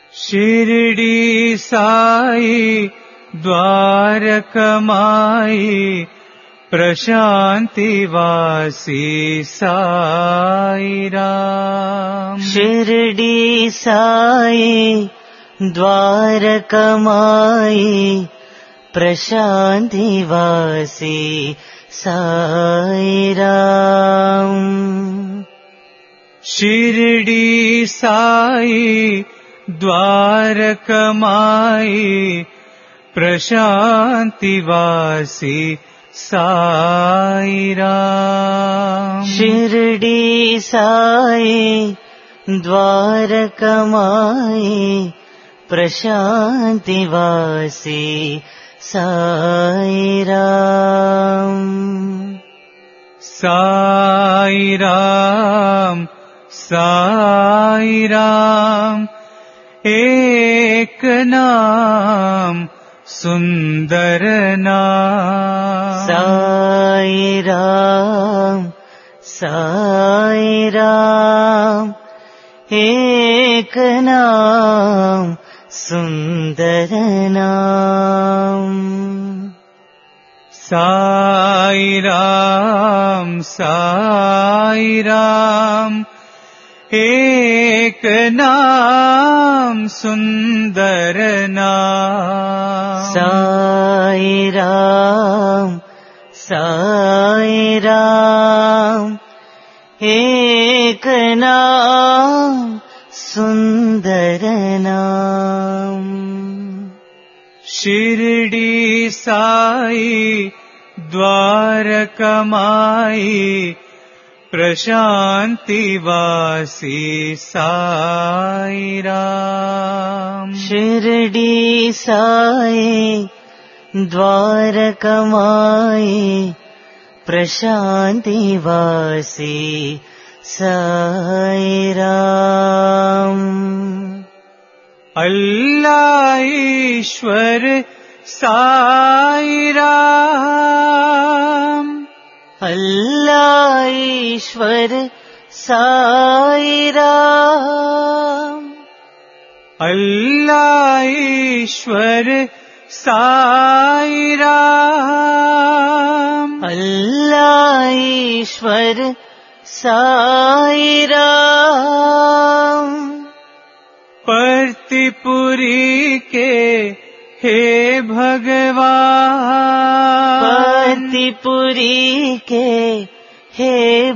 शिरडी साई द्वारकमाई प्रशांतिवासी साई राम। शिरडी साई द्वारकमाई प्रशांतिवासी साई राम। शिरडी साई द्वारकमाई प्रशांतिवासी साई राम। शिरडी साई द्वारकमाई प्रशांतिवासी साई राम। साई राम साई राम एक नाम सुंदर नाम। साई राम एक नाम सुंदर नाम। साई राम एक नाम सुंदर नाम। साई राम एक नाम सुंदर नाम। शिरडी साई द्वारकमाई प्रशांतिवासी साई राम। शिरडी साई द्वारकमाई प्रशांतिवासी साई राम। अल्लाह ईश्वर साई राम। अल्लाह ईश्वर साई राम। अल्लाह ईश्वर साई राम। अल्लाह ईश्वर साई राम। पर्तिपुरी के हे भगवान। पर्तिपुरी के हे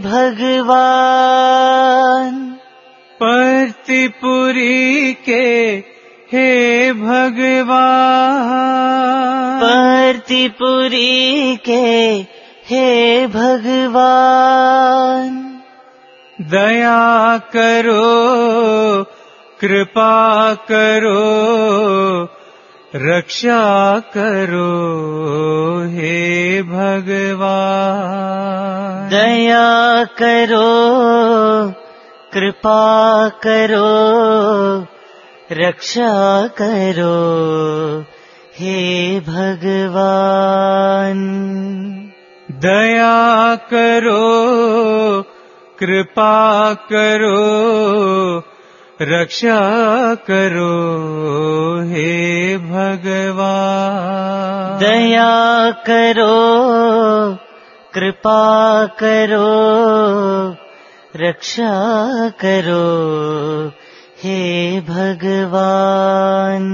भगवान। पर्तिपुरी के हे भगवान। पर्तिपुरी के हे भगवान। दया करो कृपा करो रक्षा करो हे भगवान। दया करो कृपा करो रक्षा करो हे भगवान। दया करो कृपा करो रक्षा करो हे भगवान। दया करो कृपा करो रक्षा करो हे भगवान।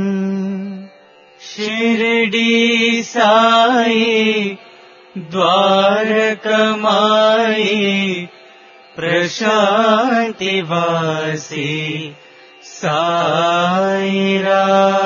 शिरडी साई द्वारकमाई प्रशांतिवासी साई राम।